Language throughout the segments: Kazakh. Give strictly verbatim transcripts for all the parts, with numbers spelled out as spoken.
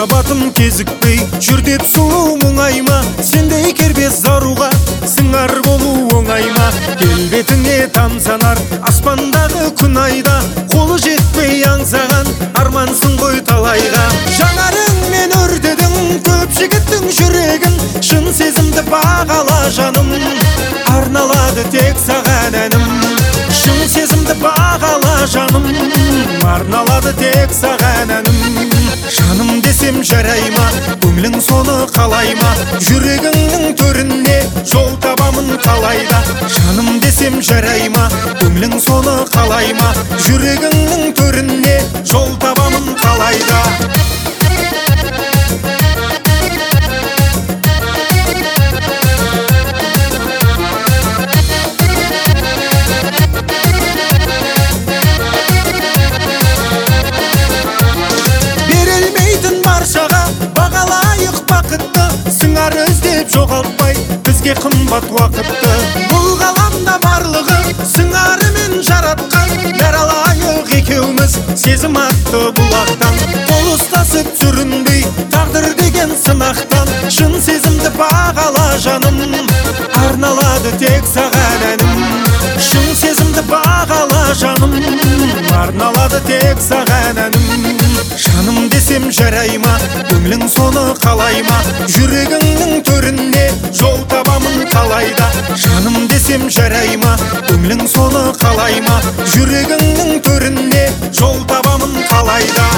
махаббатым кезікпей жүр деп сұлу мұңайма, сендей кербез заруға сыңар болу оңай ма? Келбетіңе тамсанар аспандағы күн айда, қолы жетпей аңсаған армансың ғой талайға. Жанарыңмен өртедің көп жігіттің жүрегін, шын сезімді бағала жаным, арналады тек саған әнім. Шын сезімді бағала жаным, арналады тек саған әнім. Жаным десем жарайма, көңлің соны қалайма, жүрегіңнің төріне жол табамын қалайда. Жаным десем жарайма, көңлің соны қалайма, жүрегіңнің төріне жол табамын қалайда. Бағалайық бақытты, сыңар іздеп жоғалтпай бізге қымбат уақытты. Бұл ғаламда барлығы сыңарымен жаратқан, бәр алайық екеуміз сезім атты бұлақтан. Қол ұстасып сүрінбей тағдыр деген сынақтан, шын сезімді бағала жаным, арналады тек саған әнім. Шын сезімді бағала жаным, арналады тек саған әнім. Жаным десем жарайма, көңлің соны қалайма, жүрегіңнің төріне жол табамын қалайда. Жаным десем жарайма, көңлің соны қалайма, жүрегіңнің төріне жол табамын қалайда.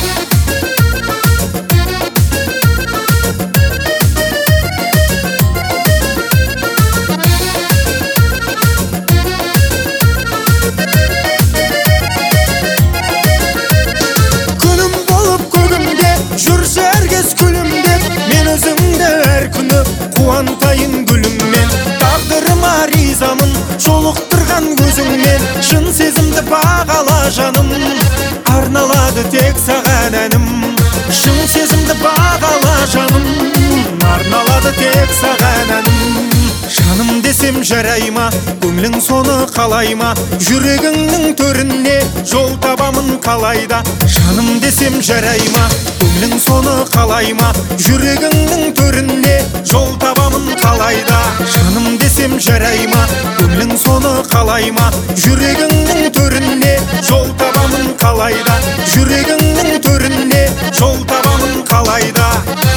Жүрші әркез күлімдеп, мен өзіңді әр күні қуантайын гүліммен. Тағдырыма ризамын жолықтырған көзіңмен, шын сезімді бағала жаным, арналады тек саған әнім. Шын сезімді бағала жаным, арналады тек саған әнім. Жаным десем жарайма, көңлің соны қалайма, жүрегіңнің төріне жол табамын қалайда. Жаным десем жарайма, көңлің соны қалайма, жүрегіңнің төріне жол табамын қалайда. Жаным десем жарайма, көңлің соны қалайма, жүрегіңнің төріне жол табамын қалайда. Жүрегіңнің төріне жол табамын қалайда.